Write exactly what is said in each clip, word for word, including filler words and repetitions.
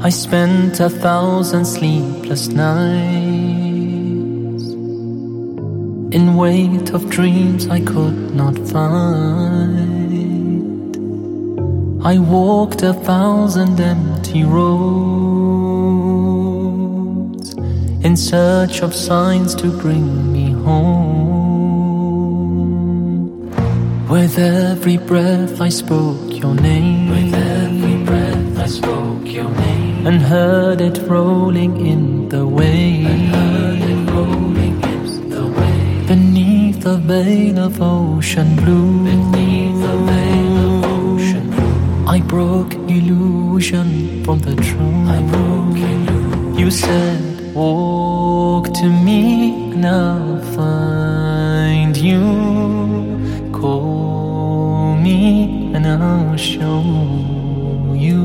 I spent a thousand sleepless nights in wait of dreams I could not find. I walked a thousand empty roads in search of signs to bring me home. With every breath I spoke your name. With every breath I spoke your name, and heard it rolling in the waves. and heard it rolling in the waves. Beneath the veil of ocean blue, Beneath the veil of ocean blue, I broke illusion from the truth. I broke illusion. You said, walk to me and I'll find you. Call me and I'll show you.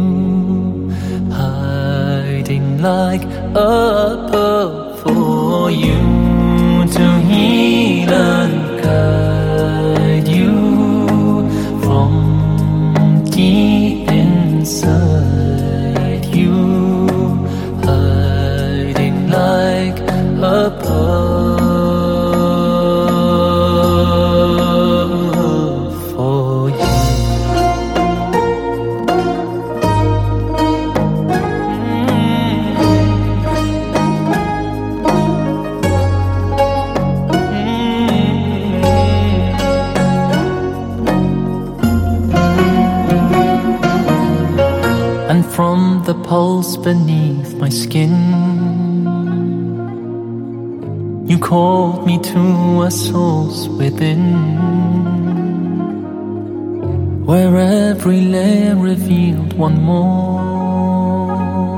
Hiding like a pearl for you to heal and guide you from deep inside you. Hiding like a pearl for you. And from the pulse beneath my skin, you called me to a source within, where every layer revealed one more,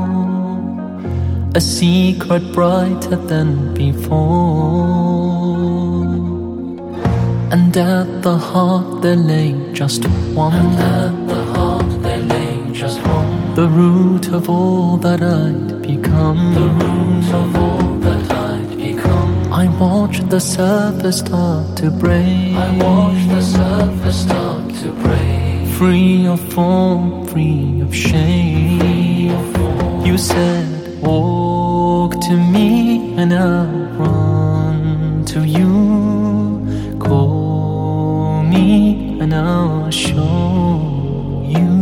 a secret brighter than before. And at the heart there lay just one, And at the heart there lay just one, the root of all that I'd become. the root of all that I'd become. I watched the surface start to break. I watched the surface start to break. Free of form, free of shame. You said, walk to me and I'll run to you. Call me and I'll show you.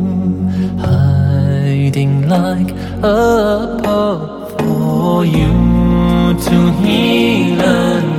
Hiding like a pearl for you to heal and